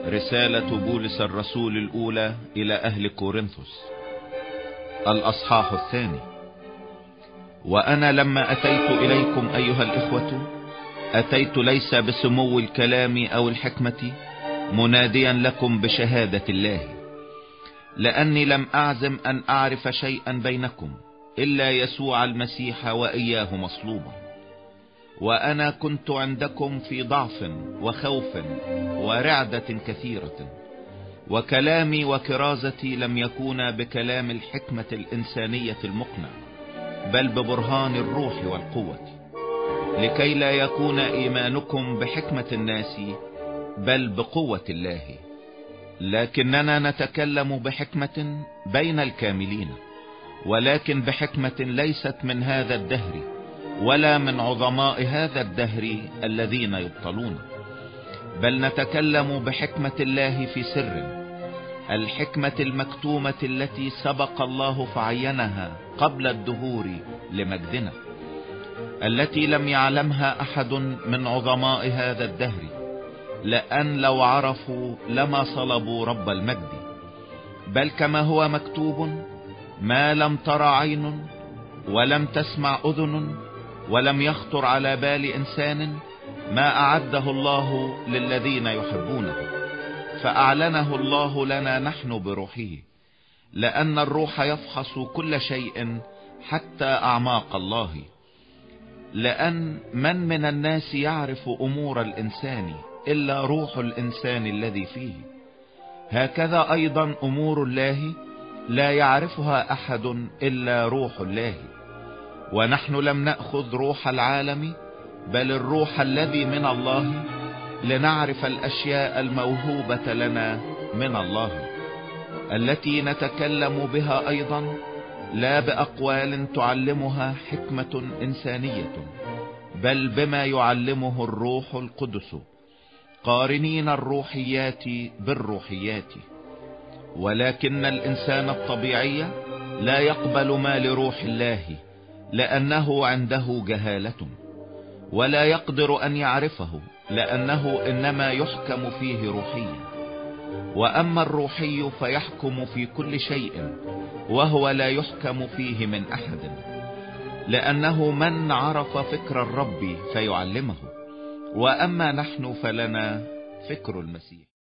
رسالة بولس الرسول الأولى إلى أهل كورنثوس، الأصحاح 2. وأنا لما أتيت إليكم أيها الإخوة، أتيت ليس بسمو الكلام أو الحكمة، مناديا لكم بشهادة الله، لأني لم أعزم أن أعرف شيئا بينكم إلا يسوع المسيح وإياه مصلوبا. وأنا كنت عندكم في ضعف وخوف ورعدة كثيرة، وكلامي وكرازتي لم يكونا بكلام الحكمة الإنسانية المقنع، بل ببرهان الروح والقوة، لكي لا يكون إيمانكم بحكمة الناس بل بقوة الله. لكننا نتكلم بحكمة بين الكاملين، ولكن بحكمة ليست من هذا الدهر ولا من عظماء هذا الدهر الذين يبطلون، بل نتكلم بحكمة الله في سر، الحكمة المكتومة التي سبق الله فعينها قبل الدهور لمجدنا، التي لم يعلمها أحد من عظماء هذا الدهر، لأن لو عرفوا لما صلبوا رب المجد. بل كما هو مكتوب: ما لم تر عين ولم تسمع أذن ولم يخطر على بال إنسان، ما أعده الله للذين يحبونه، فأعلنه الله لنا نحن بروحه، لأن الروح يفحص كل شيء حتى أعماق الله. لأن من الناس يعرف أمور الإنسان إلا روح الإنسان الذي فيه، هكذا أيضا أمور الله لا يعرفها أحد إلا روح الله. ونحن لم نأخذ روح العالم بل الروح الذي من الله، لنعرف الأشياء الموهوبة لنا من الله، التي نتكلم بها أيضا، لا بأقوال تعلمها حكمة إنسانية، بل بما يعلمه الروح القدس، قارنين الروحيات بالروحيات. ولكن الإنسان الطبيعي لا يقبل ما لروح الله، لأنه عنده جهالة، ولا يقدر أن يعرفه، لأنه إنما يحكم فيه روحيا. وأما الروحي فيحكم في كل شيء، وهو لا يحكم فيه من أحد، لأنه من عرف فكر الرب فيعلمه. وأما نحن فلنا فكر المسيح.